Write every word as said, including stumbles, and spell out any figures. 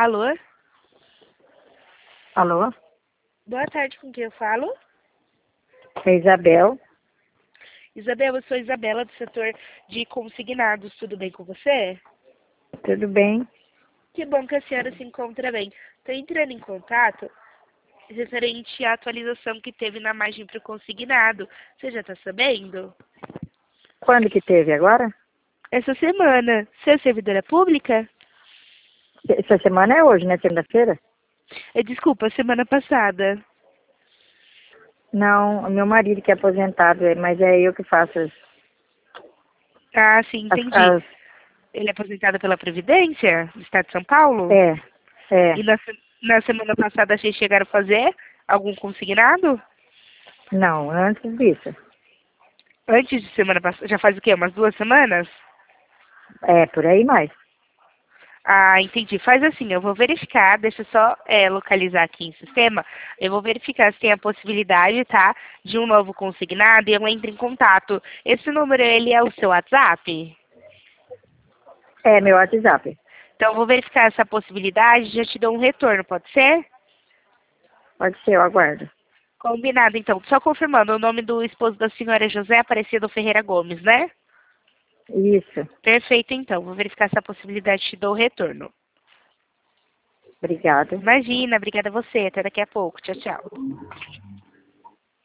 Alô? Alô? Boa tarde, com quem eu falo? É Isabel. Isabela, eu sou Isabela do setor de consignados, tudo bem com você? Tudo bem? Que bom que a senhora se encontra bem. Estou entrando em contato referente à atualização que teve na margem para o consignado. Você já está sabendo? Quando que teve agora? Essa semana. Você é servidora pública? Essa semana é hoje, né? Segunda-feira? É, desculpa, semana passada. Não, meu marido que é aposentado, é- mas é eu que faço as... Ah, sim, as, entendi. as- Ele é aposentado pela Previdência, do Estado de São Paulo? é, é. E na, se- na semana passada vocês chegaram a fazer algum consignado? Não, antes disso. Antes de semana passada, já faz o quê? Umas duas semanas? É, por aí mais. Ah, entendi. Faz assim, eu vou verificar, deixa eu só é, localizar aqui em sistema. Eu vou verificar se tem a possibilidade, tá, de um novo consignado e eu entro em contato. Esse número, ele é o seu WhatsApp? É, meu WhatsApp. Então, eu vou verificar essa possibilidade e já te dou um retorno, pode ser? Pode ser, eu aguardo. Combinado, então. Só confirmando, o nome do esposo da senhora é José Aparecido Ferreira Gomes, né? Isso. Perfeito, então. Vou verificar essa possibilidade e te dou o retorno. Obrigada. Imagina, obrigada a você. Até daqui a pouco. Tchau, tchau.